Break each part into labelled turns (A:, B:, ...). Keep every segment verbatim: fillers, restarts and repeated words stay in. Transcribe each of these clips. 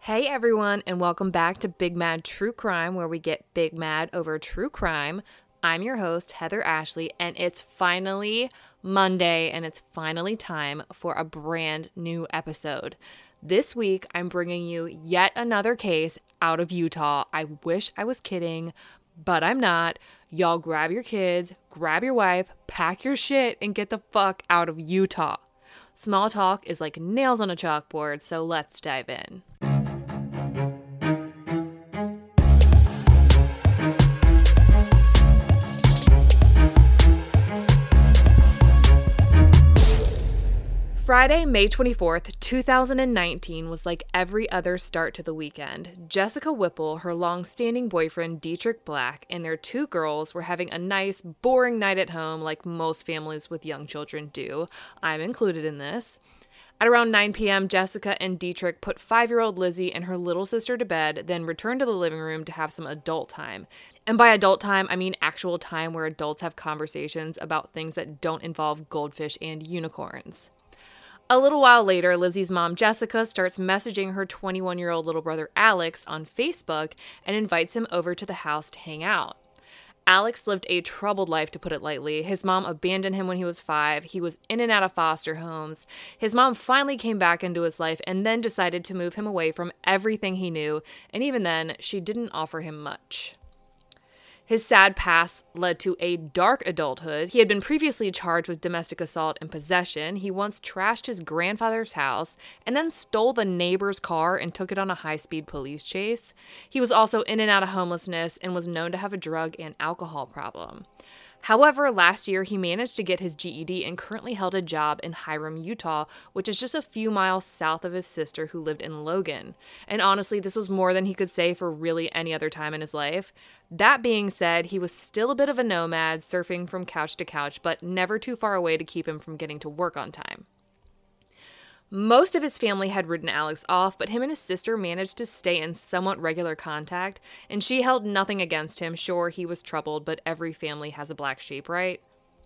A: Hey everyone, and welcome back to Big Mad True Crime, where we get big mad over true crime. I'm your host, Heather Ashley, and it's finally Monday, and it's finally time for a brand new episode. This week, I'm bringing you yet another case out of Utah. I wish I was kidding, but I'm not. Y'all grab your kids, grab your wife, pack your shit, and get the fuck out of Utah. Small talk is like nails on a chalkboard, so let's dive in. Friday, May twenty-fourth, two thousand nineteen was like every other start to the weekend. Jessica Whipple, her long-standing boyfriend Dietrich Black, and their two girls were having a nice, boring night at home like most families with young children do. I'm included in this. At around nine p.m., Jessica and Dietrich put five-year-old Lizzie and her little sister to bed, then returned to the living room to have some adult time. And by adult time, I mean actual time where adults have conversations about things that don't involve goldfish and unicorns. A little while later, Lizzie's mom, Jessica, starts messaging her twenty-one-year-old little brother, Alex, on Facebook and invites him over to the house to hang out. Alex lived a troubled life, to put it lightly. His mom abandoned him when he was five. He was in and out of foster homes. His mom finally came back into his life and then decided to move him away from everything he knew, and even then, she didn't offer him much. His sad past led to a dark adulthood. He had been previously charged with domestic assault and possession. He once trashed his grandfather's house and then stole the neighbor's car and took it on a high-speed police chase. He was also in and out of homelessness and was known to have a drug and alcohol problem. However, last year he managed to get his G E D and currently held a job in Hiram, Utah, which is just a few miles south of his sister who lived in Logan. And honestly, this was more than he could say for really any other time in his life. That being said, he was still a bit of a nomad, surfing from couch to couch, but never too far away to keep him from getting to work on time. Most of his family had written Alex off, but him and his sister managed to stay in somewhat regular contact, and she held nothing against him. Sure, he was troubled, but every family has a black sheep, right?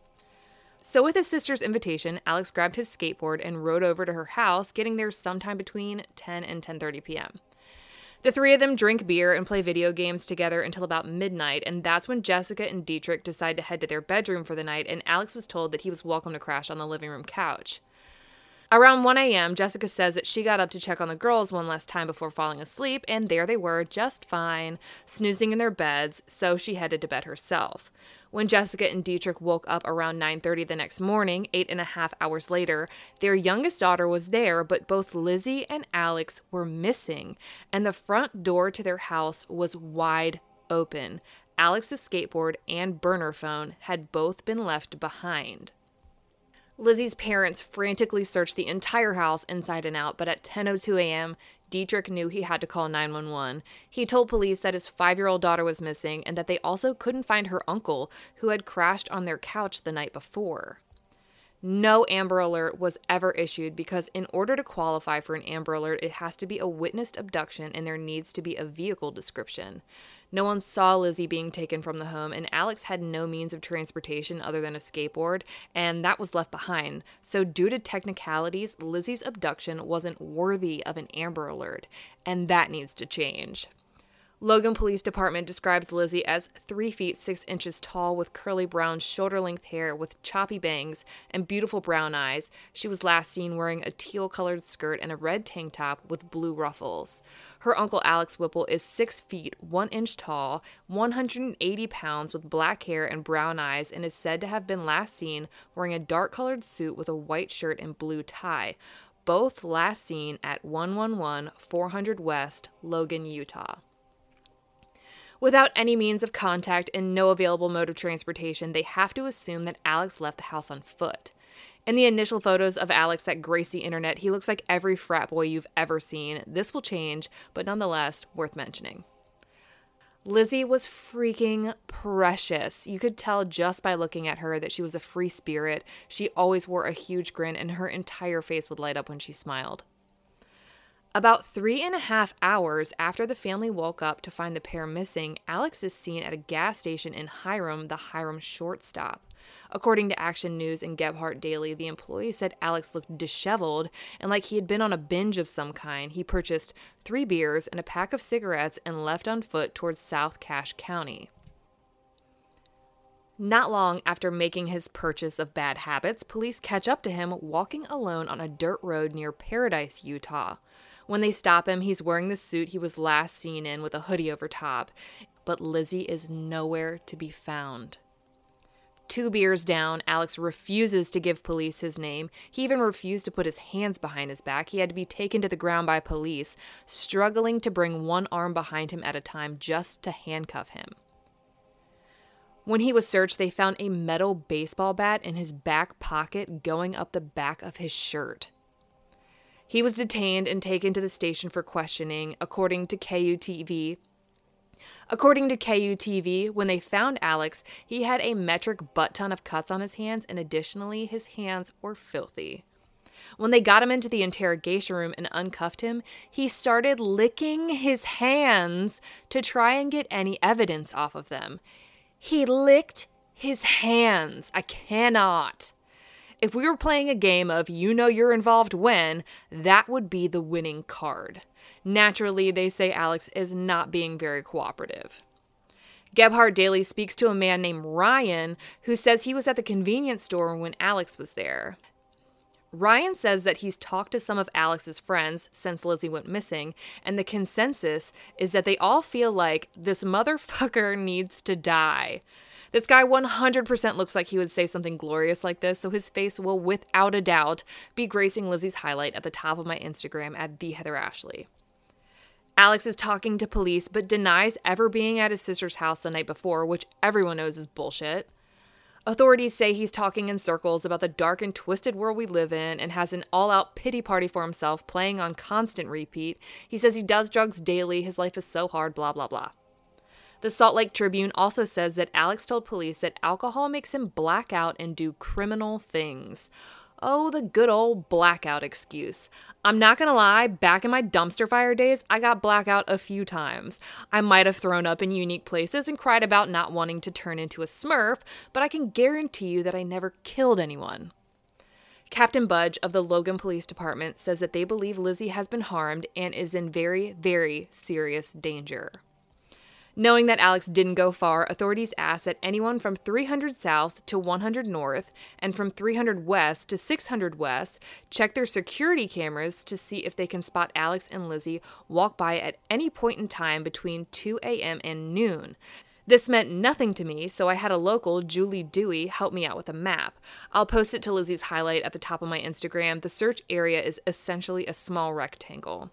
A: So with his sister's invitation, Alex grabbed his skateboard and rode over to her house, getting there sometime between ten and ten thirty p.m. The three of them drink beer and play video games together until about midnight, and that's when Jessica and Dietrich decide to head to their bedroom for the night, and Alex was told that he was welcome to crash on the living room couch. Around one a.m., Jessica says that she got up to check on the girls one last time before falling asleep, and there they were, just fine, snoozing in their beds, so she headed to bed herself. When Jessica and Dietrich woke up around nine thirty the next morning, eight and a half hours later, their youngest daughter was there, but both Lizzie and Alex were missing, and the front door to their house was wide open. Alex's skateboard and burner phone had both been left behind. Lizzie's parents frantically searched the entire house inside and out, but at ten oh two a.m., Dietrich knew he had to call nine one one. He told police that his five-year-old daughter was missing and that they also couldn't find her uncle, who had crashed on their couch the night before. No Amber Alert was ever issued because in order to qualify for an Amber Alert, it has to be a witnessed abduction and there needs to be a vehicle description. No one saw Lizzie being taken from the home, and Alex had no means of transportation other than a skateboard, and that was left behind. So due to technicalities, Lizzie's abduction wasn't worthy of an Amber Alert, and that needs to change. Logan Police Department describes Lizzie as three feet six inches tall with curly brown shoulder-length hair with choppy bangs and beautiful brown eyes. She was last seen wearing a teal-colored skirt and a red tank top with blue ruffles. Her uncle Alex Whipple is six feet one inch tall, one hundred eighty pounds with black hair and brown eyes, and is said to have been last seen wearing a dark-colored suit with a white shirt and blue tie. Both last seen at one one one four hundred West, Logan, Utah. Without any means of contact and no available mode of transportation, they have to assume that Alex left the house on foot. In the initial photos of Alex that grace the internet, he looks like every frat boy you've ever seen. This will change, but nonetheless, worth mentioning. Lizzie was freaking precious. You could tell just by looking at her that she was a free spirit. She always wore a huge grin, and her entire face would light up when she smiled. About three and a half hours after the family woke up to find the pair missing, Alex is seen at a gas station in Hiram, the Hiram Short Stop. According to Action News and Gebhardt Daily, the employee said Alex looked disheveled and like he had been on a binge of some kind. He purchased three beers and a pack of cigarettes and left on foot towards South Cache County. Not long after making his purchase of bad habits, police catch up to him walking alone on a dirt road near Paradise, Utah. When they stop him, he's wearing the suit he was last seen in with a hoodie over top, but Lizzie is nowhere to be found. Two beers down, Alex refuses to give police his name. He even refused to put his hands behind his back. He had to be taken to the ground by police, struggling to bring one arm behind him at a time just to handcuff him. When he was searched, they found a metal baseball bat in his back pocket going up the back of his shirt. He was detained and taken to the station for questioning, according to K U T V. According to K U T V, when they found Alex, he had a metric butt-ton of cuts on his hands, and additionally, his hands were filthy. When they got him into the interrogation room and uncuffed him, he started licking his hands to try and get any evidence off of them. He licked his hands. I cannot. If we were playing a game of you know you're involved when, that would be the winning card. Naturally, they say Alex is not being very cooperative. Gebhardt Daily speaks to a man named Ryan who says he was at the convenience store when Alex was there. Ryan says that he's talked to some of Alex's friends since Lizzie went missing, and the consensus is that they all feel like this motherfucker needs to die. This guy one hundred percent looks like he would say something glorious like this, so his face will without a doubt be gracing Lizzie's highlight at the top of my Instagram at the Heather Ashley. Alex is talking to police but denies ever being at his sister's house the night before, which everyone knows is bullshit. Authorities say he's talking in circles about the dark and twisted world we live in and has an all-out pity party for himself playing on constant repeat. He says he does drugs daily, his life is so hard, blah, blah, blah. The Salt Lake Tribune also says that Alex told police that alcohol makes him black out and do criminal things. Oh, the good old blackout excuse. I'm not gonna lie, back in my dumpster fire days, I got blackout a few times. I might have thrown up in unique places and cried about not wanting to turn into a Smurf, but I can guarantee you that I never killed anyone. Captain Budge of the Logan Police Department says that they believe Lizzie has been harmed and is in very, very serious danger. Knowing that Alex didn't go far, authorities asked that anyone from three hundred South to one hundred North and from three hundred West to six hundred West check their security cameras to see if they can spot Alex and Lizzie walk by at any point in time between two a.m. and noon. This meant nothing to me, so I had a local, Julie Dewey, help me out with a map. I'll post it to Lizzie's highlight at the top of my Instagram. The search area is essentially a small rectangle.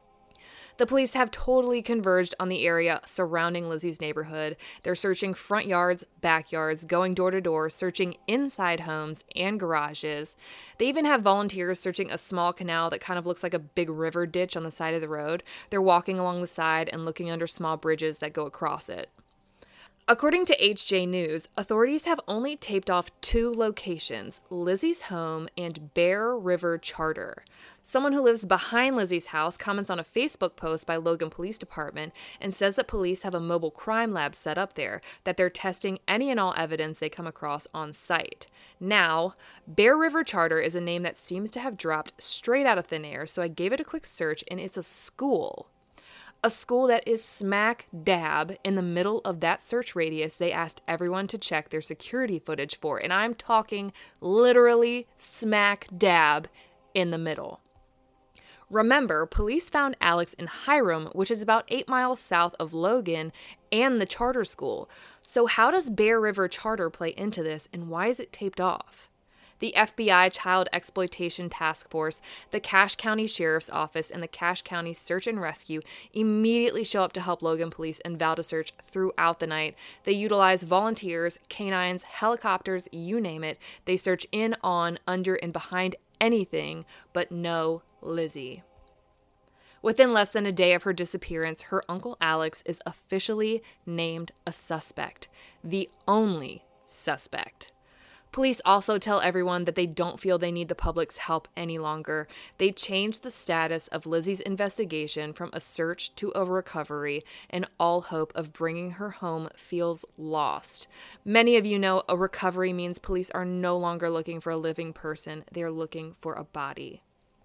A: The police have totally converged on the area surrounding Lizzie's neighborhood. They're searching front yards, backyards, going door to door, searching inside homes and garages. They even have volunteers searching a small canal that kind of looks like a big river ditch on the side of the road. They're walking along the side and looking under small bridges that go across it. According to H J News, authorities have only taped off two locations, Lizzie's home and Bear River Charter. Someone who lives behind Lizzie's house comments on a Facebook post by Logan Police Department and says that police have a mobile crime lab set up there, that they're testing any and all evidence they come across on site. Now, Bear River Charter is a name that seems to have dropped straight out of thin air, so I gave it a quick search, and it's a school. A school that is smack dab in the middle of that search radius they asked everyone to check their security footage for. And I'm talking literally smack dab in the middle. Remember, police found Alex in Hiram, which is about eight miles south of Logan and the charter school. So how does Bear River Charter play into this, and why is it taped off? The F B I Child Exploitation Task Force, the Cache County Sheriff's Office, and the Cache County Search and Rescue immediately show up to help Logan police and vow to search throughout the night. They utilize volunteers, canines, helicopters, you name it. They search in, on, under, and behind anything, but no Lizzie. Within less than a day of her disappearance, her uncle Alex is officially named a suspect. The only suspect. Police also tell everyone that they don't feel they need the public's help any longer. They changed the status of Lizzie's investigation from a search to a recovery, and all hope of bringing her home feels lost. Many of you know a recovery means police are no longer looking for a living person. They are looking for a body.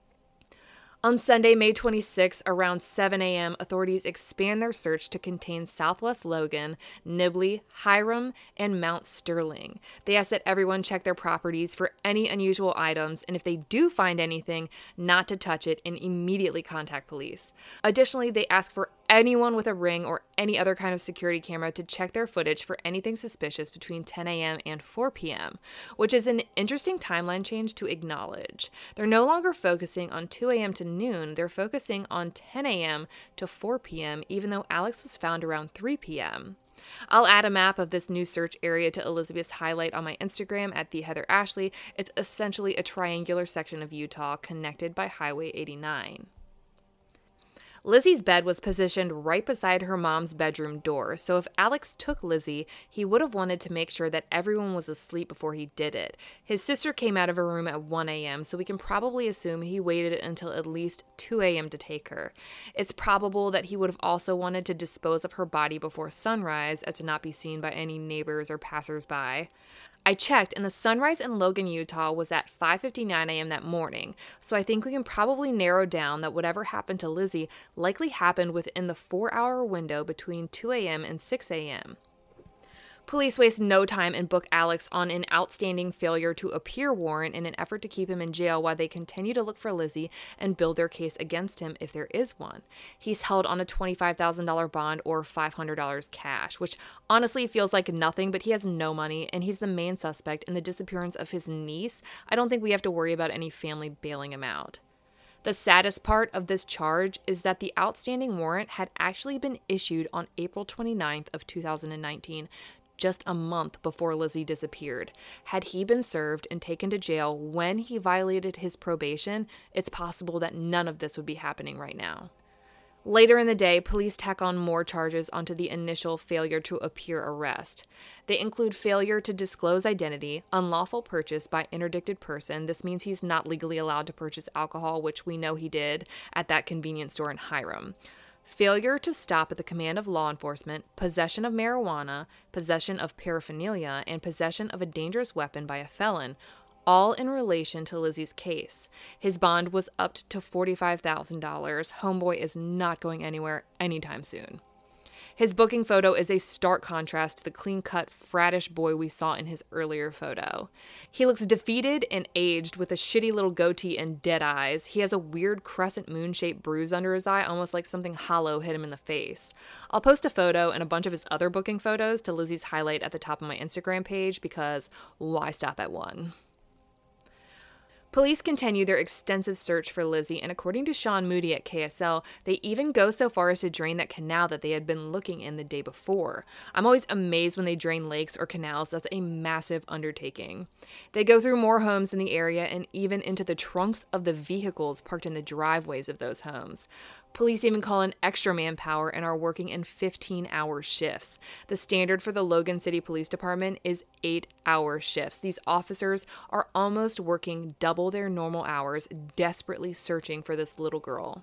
A: On Sunday, May twenty-sixth, around seven a.m., authorities expand their search to contain Southwest Logan, Nibley, Hiram, and Mount Sterling. They ask that everyone check their properties for any unusual items, and if they do find anything, not to touch it and immediately contact police. Additionally, they ask for anyone with a Ring or any other kind of security camera to check their footage for anything suspicious between ten a.m. and four p.m., which is an interesting timeline change to acknowledge. They're no longer focusing on two a.m. to noon, they're focusing on ten a.m. to four p.m., even though Alex was found around three p.m. I'll add a map of this new search area to Elizabeth's highlight on my Instagram at the Heather Ashley. It's essentially a triangular section of Utah connected by Highway eighty-nine. Lizzie's bed was positioned right beside her mom's bedroom door, so if Alex took Lizzie, he would have wanted to make sure that everyone was asleep before he did it. His sister came out of her room at one a.m., so we can probably assume he waited until at least two a.m. to take her. It's probable that he would have also wanted to dispose of her body before sunrise as to not be seen by any neighbors or passersby. I checked, and the sunrise in Logan, Utah was at five fifty-nine a.m. that morning, so I think we can probably narrow down that whatever happened to Lizzie likely happened within the four-hour window between two a.m. and six a.m. Police waste no time and book Alex on an outstanding failure to appear warrant in an effort to keep him in jail while they continue to look for Lizzie and build their case against him if there is one. He's held on a twenty-five thousand dollars bond or five hundred dollars cash, which honestly feels like nothing, but he has no money and he's the main suspect in the disappearance of his niece. I don't think we have to worry about any family bailing him out. The saddest part of this charge is that the outstanding warrant had actually been issued on April twenty-ninth of two thousand nineteen, just a month before Lizzie disappeared. Had he been served and taken to jail when he violated his probation, it's possible that none of this would be happening right now. Later in the day, police tack on more charges onto the initial failure to appear arrest. They include failure to disclose identity, unlawful purchase by interdicted person. This means he's not legally allowed to purchase alcohol, which we know he did at that convenience store in Hiram. Failure to stop at the command of law enforcement, possession of marijuana, possession of paraphernalia, and possession of a dangerous weapon by a felon, all in relation to Lizzie's case. His bond was upped to forty-five thousand dollars. Homeboy is not going anywhere anytime soon. His booking photo is a stark contrast to the clean-cut, frattish boy we saw in his earlier photo. He looks defeated and aged with a shitty little goatee and dead eyes. He has a weird crescent moon-shaped bruise under his eye, almost like something hollow hit him in the face. I'll post a photo and a bunch of his other booking photos to Lizzie's highlight at the top of my Instagram page because why stop at one? Police continue their extensive search for Lizzie, and according to Sean Moody at K S L, they even go so far as to drain that canal that they had been looking in the day before. I'm always amazed when they drain lakes or canals. That's a massive undertaking. They go through more homes in the area and even into the trunks of the vehicles parked in the driveways of those homes. Police even call in extra manpower and are working in fifteen-hour shifts. The standard for the Logan City Police Department is eight-hour shifts. These officers are almost working double their normal hours, desperately searching for this little girl.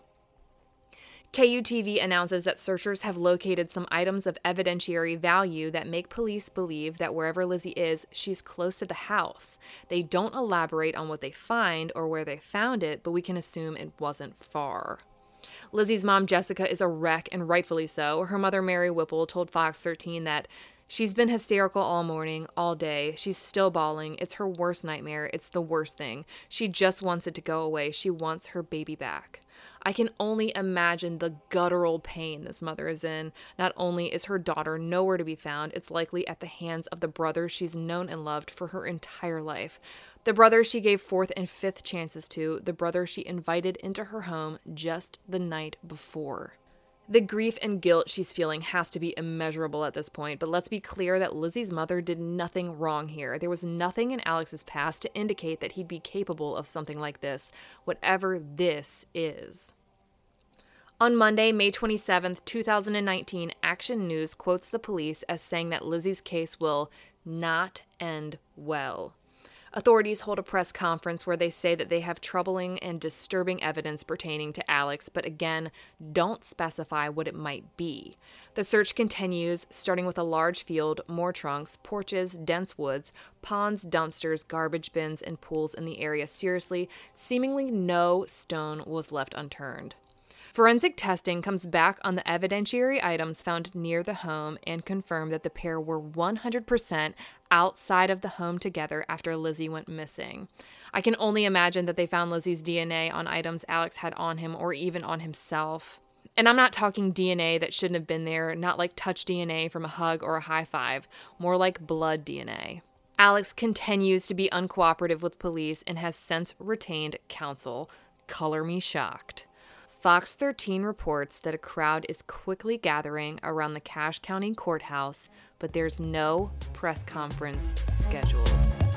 A: K U T V announces that searchers have located some items of evidentiary value that make police believe that wherever Lizzie is, she's close to the house. They don't elaborate on what they find or where they found it, but we can assume it wasn't far. Lizzie's mom, Jessica, is a wreck, and rightfully so. Her mother, Mary Whipple, told Fox thirteen that she's been hysterical all morning, all day. She's still bawling. It's her worst nightmare. It's the worst thing. She just wants it to go away. She wants her baby back. I can only imagine the guttural pain this mother is in. Not only is her daughter nowhere to be found, it's likely at the hands of the brother she's known and loved for her entire life. The brother she gave fourth and fifth chances to, the brother she invited into her home just the night before. The grief and guilt she's feeling has to be immeasurable at this point, but let's be clear that Lizzie's mother did nothing wrong here. There was nothing in Alex's past to indicate that he'd be capable of something like this, whatever this is. On Monday, May twenty-seventh, two thousand nineteen, Action News quotes the police as saying that Lizzie's case will not end well. Authorities hold a press conference where they say that they have troubling and disturbing evidence pertaining to Alex, but again, don't specify what it might be. The search continues, starting with a large field, more trunks, porches, dense woods, ponds, dumpsters, garbage bins, and pools in the area. Seriously, seemingly no stone was left unturned. Forensic testing comes back on the evidentiary items found near the home and confirmed that the pair were one hundred percent outside of the home together after Lizzie went missing. I can only imagine that they found Lizzie's D N A on items Alex had on him or even on himself. And I'm not talking D N A that shouldn't have been there, not like touch D N A from a hug or a high five, more like blood D N A. Alex continues to be uncooperative with police and has since retained counsel. Color me shocked. Fox thirteen reports that a crowd is quickly gathering around the Cache County Courthouse, but there's no press conference scheduled.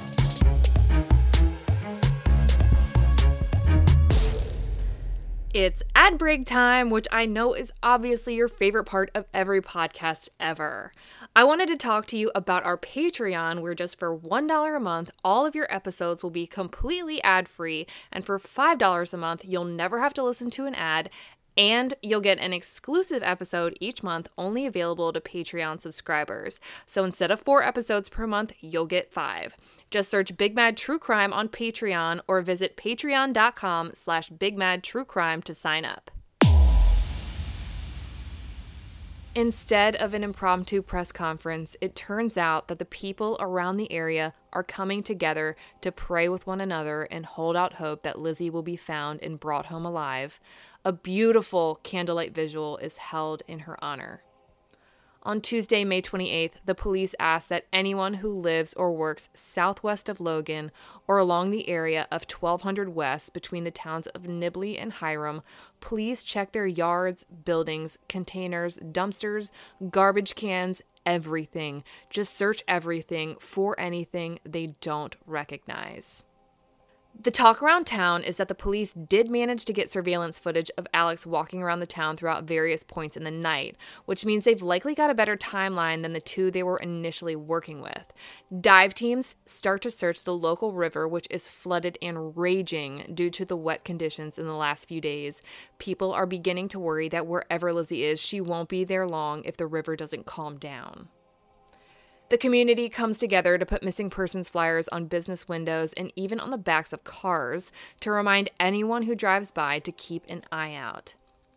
A: It's ad break time, which I know is obviously your favorite part of every podcast ever. I wanted to talk to you about our Patreon, where just for one dollar a month, all of your episodes will be completely ad-free, and for five dollars a month, you'll never have to listen to an ad, and you'll get an exclusive episode each month only available to Patreon subscribers. So instead of four episodes per month, you'll get five. Just search Big Mad True Crime on Patreon or visit patreon.com slash Big Mad True Crime to sign up. Instead of an impromptu press conference, it turns out that the people around the area are coming together to pray with one another and hold out hope that Lizzie will be found and brought home alive. A beautiful candlelight visual is held in her honor. On Tuesday, May twenty-eighth, the police asked that anyone who lives or works southwest of Logan or along the area of twelve hundred West between the towns of Nibley and Hiram please check their yards, buildings, containers, dumpsters, garbage cans, everything. Just search everything for anything they don't recognize. The talk around town is that the police did manage to get surveillance footage of Alex walking around the town throughout various points in the night, which means they've likely got a better timeline than the two they were initially working with. Dive teams start to search the local river, which is flooded and raging due to the wet conditions in the last few days. People are beginning to worry that wherever Lizzie is, she won't be there long if the river doesn't calm down. The community comes together to put missing persons flyers on business windows and even on the backs of cars to remind anyone who drives by to keep an eye out.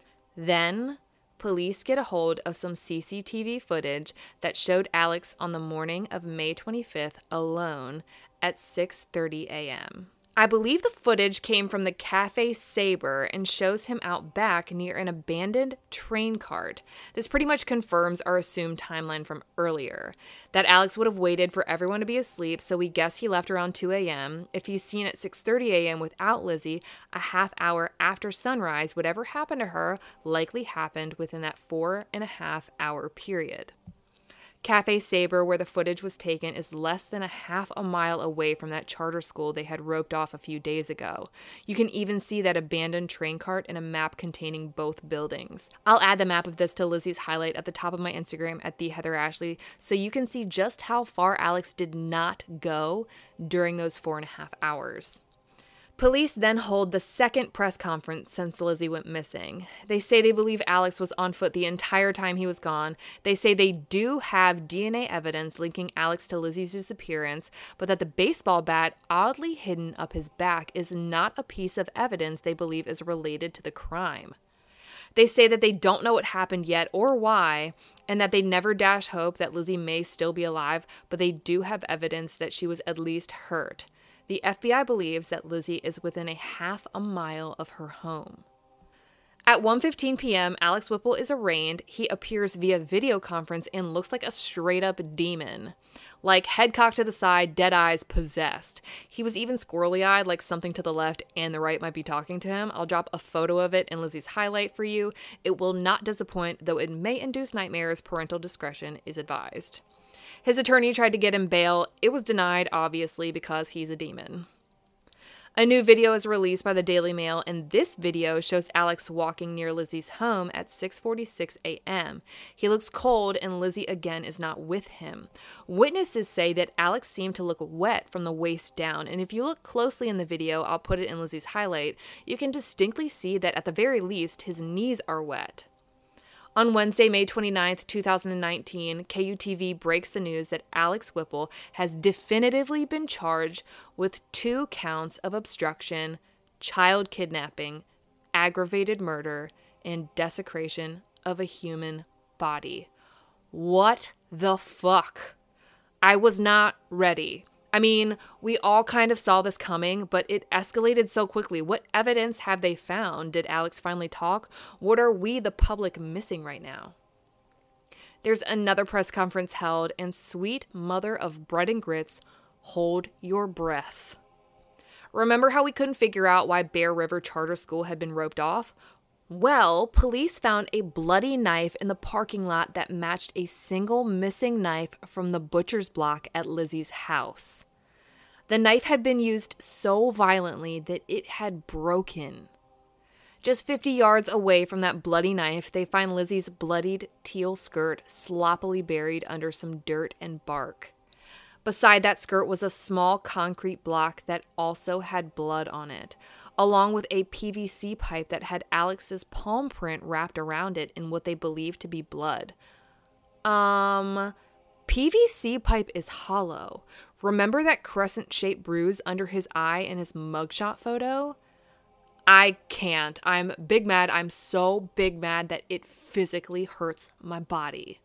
A: Then, police get a hold of some C C T V footage that showed Alex on the morning of May twenty-fifth alone at six thirty a.m. I believe the footage came from the Cafe Sabre and shows him out back near an abandoned train cart. This pretty much confirms our assumed timeline from earlier, that Alex would have waited for everyone to be asleep, so we guess he left around two a.m. If he's seen at six thirty a.m. without Lizzie, a half hour after sunrise, whatever happened to her likely happened within that four and a half hour period. Cafe Sabre, where the footage was taken, is less than a half a mile away from that charter school they had roped off a few days ago. You can even see that abandoned train cart in a map containing both buildings. I'll add the map of this to Lizzie's highlight at the top of my Instagram at the Heather Ashley, so you can see just how far Alex did not go during those four and a half hours. Police then hold the second press conference since Lizzie went missing. They say they believe Alex was on foot the entire time he was gone. They say they do have D N A evidence linking Alex to Lizzie's disappearance, but that the baseball bat oddly hidden up his back is not a piece of evidence they believe is related to the crime. They say that they don't know what happened yet or why, and that they never dash hope that Lizzie may still be alive, but they do have evidence that she was at least hurt. The F B I believes that Lizzie is within a half a mile of her home. At one fifteen p.m., Alex Whipple is arraigned. He appears via video conference and looks like a straight-up demon. Like, head cocked to the side, dead eyes, possessed. He was even squirrely-eyed, like something to the left and the right might be talking to him. I'll drop a photo of it in Lizzie's highlight for you. It will not disappoint, though it may induce nightmares. Parental discretion is advised. His attorney tried to get him bail. It was denied, obviously, because he's a demon. A new video is released by the Daily Mail, and this video shows Alex walking near Lizzie's home at six forty-six a.m. He looks cold, and Lizzie again is not with him. Witnesses say that Alex seemed to look wet from the waist down, and if you look closely in the video, I'll put it in Lizzie's highlight, you can distinctly see that at the very least, his knees are wet. On Wednesday, May twenty-ninth, two thousand nineteen, K U T V breaks the news that Alex Whipple has definitively been charged with two counts of obstruction, child kidnapping, aggravated murder, and desecration of a human body. What the fuck? I was not ready. I mean, we all kind of saw this coming, but it escalated so quickly. What evidence have they found? Did Alex finally talk? What are we, the public, missing right now? There's another press conference held, and sweet mother of bread and grits, hold your breath. Remember how we couldn't figure out why Bear River Charter School had been roped off? Well, police found a bloody knife in the parking lot that matched a single missing knife from the butcher's block at Lizzie's house. The knife had been used so violently that it had broken. Just fifty yards away from that bloody knife, they find Lizzie's bloodied teal skirt sloppily buried under some dirt and bark. Beside that skirt was a small concrete block that also had blood on it, along with a P V C pipe that had Alex's palm print wrapped around it in what they believed to be blood. Um, P V C pipe is hollow. Remember that crescent-shaped bruise under his eye in his mugshot photo? I can't. I'm big mad. I'm so big mad that it physically hurts my body.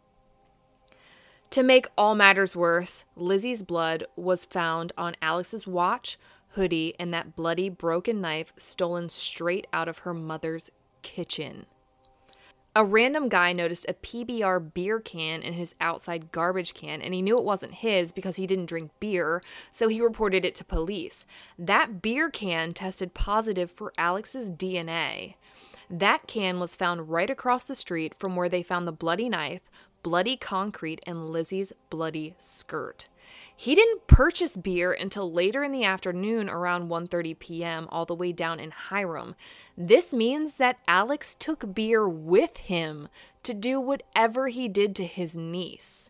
A: To make all matters worse, Lizzie's blood was found on Alex's watch, hoodie, and that bloody broken knife stolen straight out of her mother's kitchen. A random guy noticed a P B R beer can in his outside garbage can, and he knew it wasn't his because he didn't drink beer, so he reported it to police. That beer can tested positive for Alex's D N A. That can was found right across the street from where they found the bloody knife, bloody concrete, and Lizzie's bloody skirt. He didn't purchase beer until later in the afternoon around one thirty p.m. all the way down in Hiram. This means that Alex took beer with him to do whatever he did to his niece.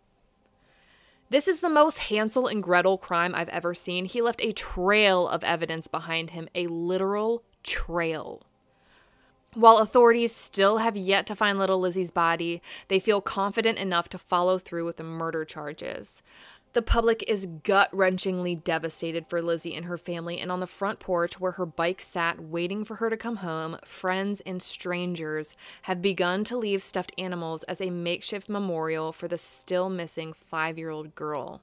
A: This is the most Hansel and Gretel crime I've ever seen. He left a trail of evidence behind him, a literal trail. While authorities still have yet to find little Lizzie's body, they feel confident enough to follow through with the murder charges. The public is gut-wrenchingly devastated for Lizzie and her family, and on the front porch where her bike sat waiting for her to come home, friends and strangers have begun to leave stuffed animals as a makeshift memorial for the still missing five-year-old girl.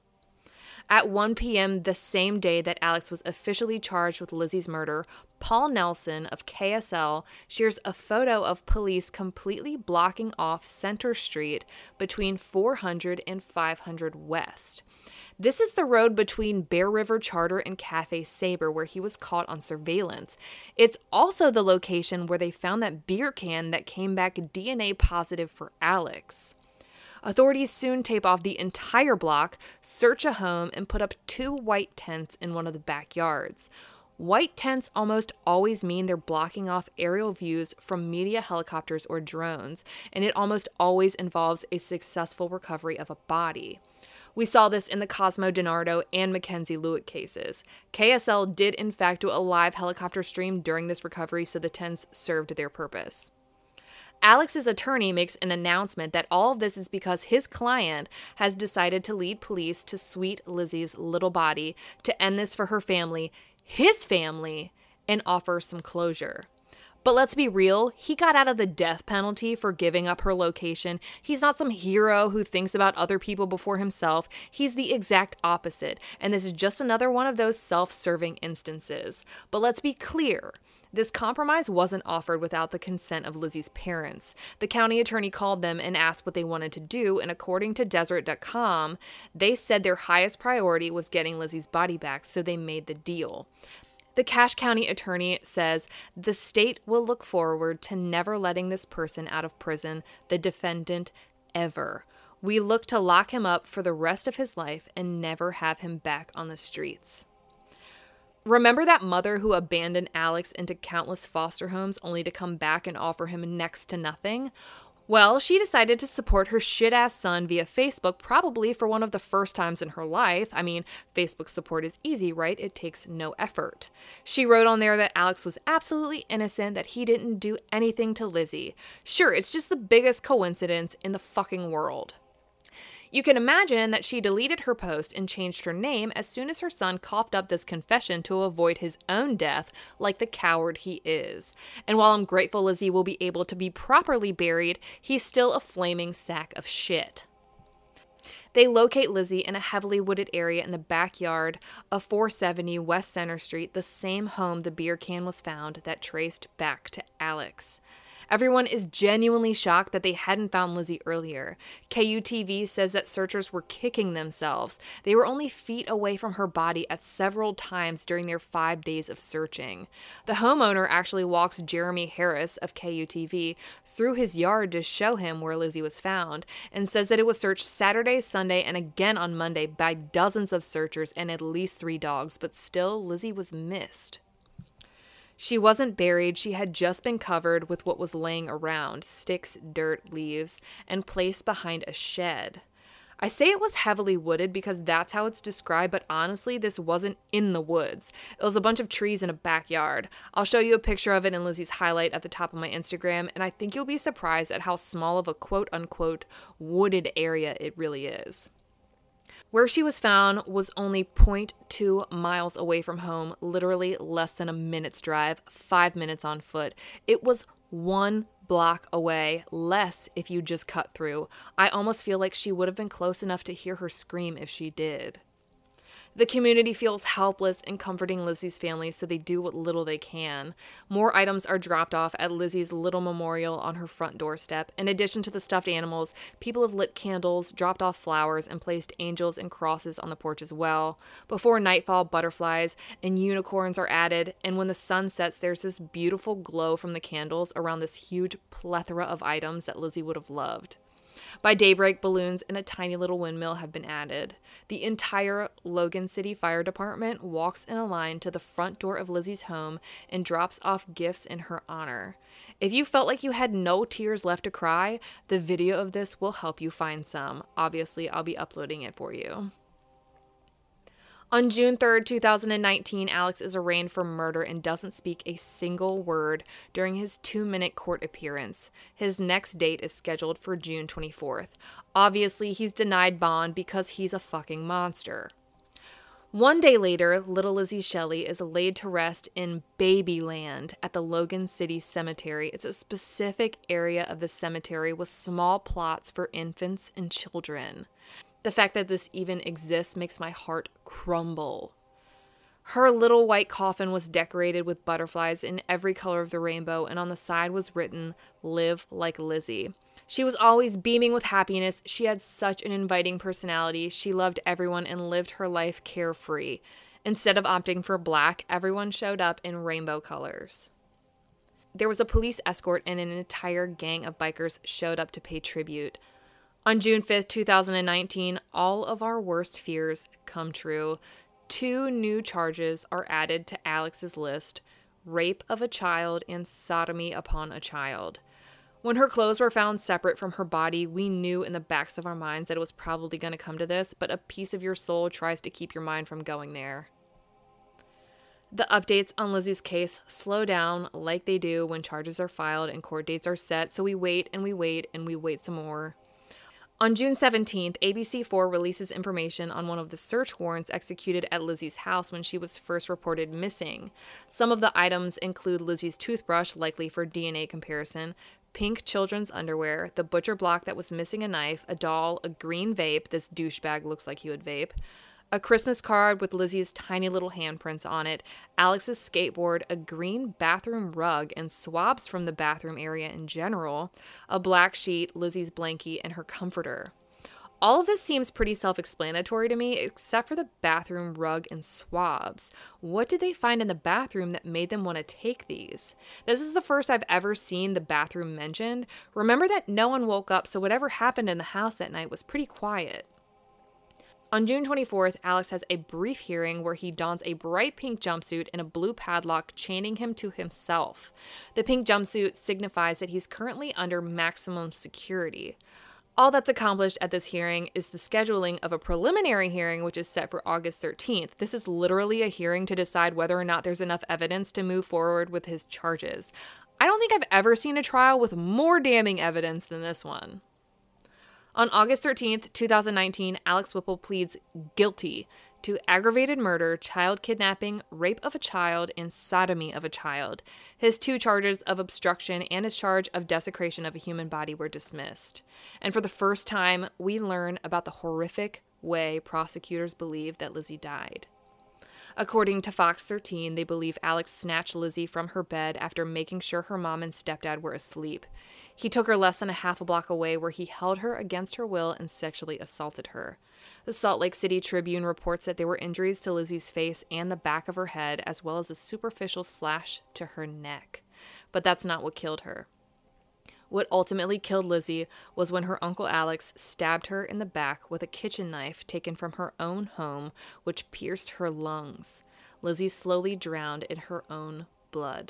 A: At one p.m. the same day that Alex was officially charged with Lizzie's murder, Paul Nelson of K S L shares a photo of police completely blocking off Center Street between four hundred and five hundred West. This is the road between Bear River Charter and Cafe Sabre where he was caught on surveillance. It's also the location where they found that beer can that came back D N A positive for Alex. Authorities soon tape off the entire block, search a home, and put up two white tents in one of the backyards. White tents almost always mean they're blocking off aerial views from media helicopters or drones, and it almost always involves a successful recovery of a body. We saw this in the Cosmo DiNardo and Mackenzie Lewitt cases. K S L did in fact do a live helicopter stream during this recovery, so the tents served their purpose. Alex's attorney makes an announcement that all of this is because his client has decided to lead police to sweet Lizzie's little body to end this for her family, his family, and offer some closure. But let's be real, he got out of the death penalty for giving up her location. He's not some hero who thinks about other people before himself. He's the exact opposite, and this is just another one of those self-serving instances. But let's be clear. This compromise wasn't offered without the consent of Lizzie's parents. The county attorney called them and asked what they wanted to do, and according to Deseret dot com, they said their highest priority was getting Lizzie's body back, so they made the deal. The Cache County attorney says the state will look forward to never letting this person out of prison, the defendant, ever. We look to lock him up for the rest of his life and never have him back on the streets. Remember that mother who abandoned Alex into countless foster homes only to come back and offer him next to nothing? Well, she decided to support her shit-ass son via Facebook, probably for one of the first times in her life. I mean, Facebook support is easy, right? It takes no effort. She wrote on there that Alex was absolutely innocent, that he didn't do anything to Lizzie. Sure, it's just the biggest coincidence in the fucking world. You can imagine that she deleted her post and changed her name as soon as her son coughed up this confession to avoid his own death, like the coward he is. And while I'm grateful Lizzie will be able to be properly buried, he's still a flaming sack of shit. They locate Lizzie in a heavily wooded area in the backyard of four seventy West Center Street, the same home the beer can was found that traced back to Alex. Everyone is genuinely shocked that they hadn't found Lizzie earlier. K U T V says that searchers were kicking themselves. They were only feet away from her body at several times during their five days of searching. The homeowner actually walks Jeremy Harris of K U T V through his yard to show him where Lizzie was found and says that it was searched Saturday, Sunday, and again on Monday by dozens of searchers and at least three dogs, but still Lizzie was missed. She wasn't buried, she had just been covered with what was laying around, sticks, dirt, leaves, and placed behind a shed. I say it was heavily wooded because that's how it's described, but honestly, this wasn't in the woods. It was a bunch of trees in a backyard. I'll show you a picture of it in Lizzie's highlight at the top of my Instagram, and I think you'll be surprised at how small of a quote-unquote wooded area it really is. Where she was found was only zero point two miles away from home, literally less than a minute's drive, five minutes on foot. It was one block away, less if you just cut through. I almost feel like she would have been close enough to hear her scream if she did. The community feels helpless in comforting Lizzie's family, so they do what little they can. More items are dropped off at Lizzie's little memorial on her front doorstep. In addition to the stuffed animals, people have lit candles, dropped off flowers, and placed angels and crosses on the porch as well. Before nightfall, butterflies and unicorns are added, and when the sun sets, there's this beautiful glow from the candles around this huge plethora of items that Lizzie would have loved. By daybreak, balloons and a tiny little windmill have been added. The entire Logan City Fire Department walks in a line to the front door of Lizzie's home and drops off gifts in her honor. If you felt like you had no tears left to cry, the video of this will help you find some. Obviously, I'll be uploading it for you. On June third, two thousand nineteen, Alex is arraigned for murder and doesn't speak a single word during his two-minute court appearance. His next date is scheduled for June twenty-fourth. Obviously, he's denied bond because he's a fucking monster. One day later, little Lizzie Shelley is laid to rest in Babyland at the Logan City Cemetery. It's a specific area of the cemetery with small plots for infants and children. The fact that this even exists makes my heart crumble. Her little white coffin was decorated with butterflies in every color of the rainbow, and on the side was written, "Live like Lizzie." She was always beaming with happiness. She had such an inviting personality. She loved everyone and lived her life carefree. Instead of opting for black, everyone showed up in rainbow colors. There was a police escort and an entire gang of bikers showed up to pay tribute. On June fifth, two thousand nineteen, all of our worst fears come true. Two new charges are added to Alex's list: rape of a child and sodomy upon a child. When her clothes were found separate from her body, we knew in the backs of our minds that it was probably going to come to this, but a piece of your soul tries to keep your mind from going there. The updates on Lizzie's case slow down like they do when charges are filed and court dates are set, so we wait and we wait and we wait some more. On June seventeenth, A B C four releases information on one of the search warrants executed at Lizzie's house when she was first reported missing. Some of the items include Lizzie's toothbrush, likely for D N A comparison, pink children's underwear, the butcher block that was missing a knife, a doll, a green vape — this douchebag looks like he would vape — a Christmas card with Lizzie's tiny little handprints on it, Alex's skateboard, a green bathroom rug and swabs from the bathroom area in general, a black sheet, Lizzie's blankie, and her comforter. All of this seems pretty self-explanatory to me, except for the bathroom rug and swabs. What did they find in the bathroom that made them want to take these? This is the first I've ever seen the bathroom mentioned. Remember that no one woke up, so whatever happened in the house that night was pretty quiet. On June twenty-fourth, Alex has a brief hearing where he dons a bright pink jumpsuit and a blue padlock, chaining him to himself. The pink jumpsuit signifies that he's currently under maximum security. All that's accomplished at this hearing is the scheduling of a preliminary hearing, which is set for August thirteenth. This is literally a hearing to decide whether or not there's enough evidence to move forward with his charges. I don't think I've ever seen a trial with more damning evidence than this one. On August thirteenth, twenty nineteen, Alex Whipple pleads guilty to aggravated murder, child kidnapping, rape of a child, and sodomy of a child. His two charges of obstruction and his charge of desecration of a human body were dismissed. And for the first time, we learn about the horrific way prosecutors believe that Lizzie died. According to Fox thirteen, they believe Alex snatched Lizzie from her bed after making sure her mom and stepdad were asleep. He took her less than a half a block away, where he held her against her will and sexually assaulted her. The Salt Lake City Tribune reports that there were injuries to Lizzie's face and the back of her head, as well as a superficial slash to her neck. But that's not what killed her. What ultimately killed Lizzie was when her Uncle Alex stabbed her in the back with a kitchen knife taken from her own home, which pierced her lungs. Lizzie slowly drowned in her own blood.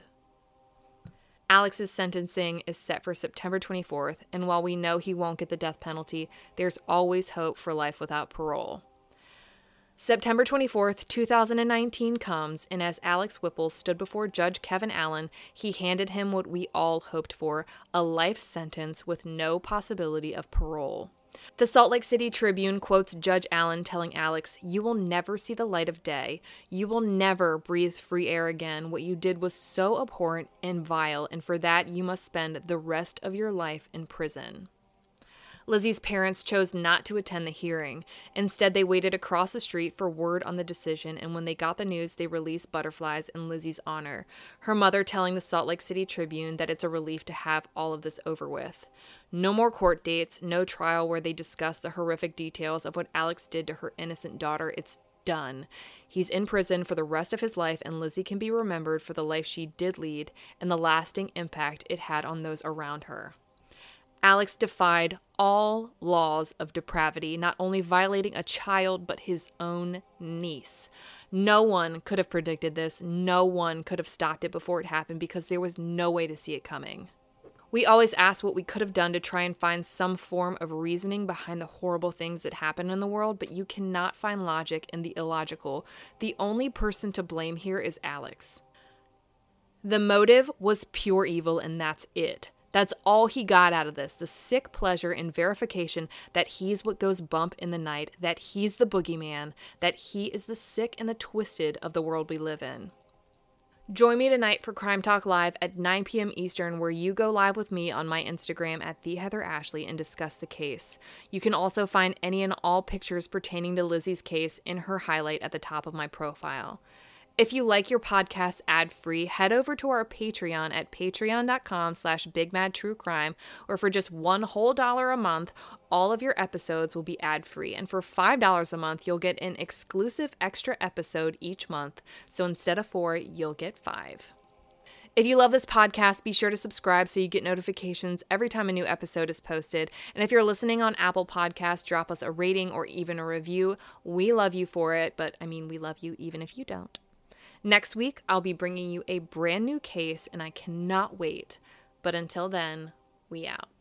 A: Alex's sentencing is set for September twenty-fourth, and while we know he won't get the death penalty, there's always hope for life without parole. September twenty-fourth, twenty nineteen comes, and as Alex Whipple stood before Judge Kevin Allen, he handed him what we all hoped for, a life sentence with no possibility of parole. The Salt Lake City Tribune quotes Judge Allen telling Alex, "You will never see the light of day. You will never breathe free air again. What you did was so abhorrent and vile, and for that you must spend the rest of your life in prison." Lizzie's parents chose not to attend the hearing. Instead, they waited across the street for word on the decision, and when they got the news, they released butterflies in Lizzie's honor, her mother telling the Salt Lake City Tribune that it's a relief to have all of this over with. No more court dates, no trial where they discuss the horrific details of what Alex did to her innocent daughter. It's done. He's in prison for the rest of his life, and Lizzie can be remembered for the life she did lead and the lasting impact it had on those around her. Alex defied all laws of depravity, not only violating a child, but his own niece. No one could have predicted this. No one could have stopped it before it happened because there was no way to see it coming. We always ask what we could have done to try and find some form of reasoning behind the horrible things that happen in the world, but you cannot find logic in the illogical. The only person to blame here is Alex. The motive was pure evil, and that's it. That's all he got out of this, the sick pleasure and verification that he's what goes bump in the night, that he's the boogeyman, that he is the sick and the twisted of the world we live in. Join me tonight for Crime Talk Live at nine p.m. Eastern, where you go live with me on my Instagram at the Heather Ashley and discuss the case. You can also find any and all pictures pertaining to Lizzie's case in her highlight at the top of my profile. If you like your podcast ad-free, head over to our Patreon at patreon.com slash bigmadtruecrime, or for just one whole dollar a month, all of your episodes will be ad-free. And for five dollars a month, you'll get an exclusive extra episode each month. So instead of four, you'll get five. If you love this podcast, be sure to subscribe so you get notifications every time a new episode is posted. And if you're listening on Apple Podcasts, drop us a rating or even a review. We love you for it, but I mean, we love you even if you don't. Next week, I'll be bringing you a brand new case, and I cannot wait. But until then, we out.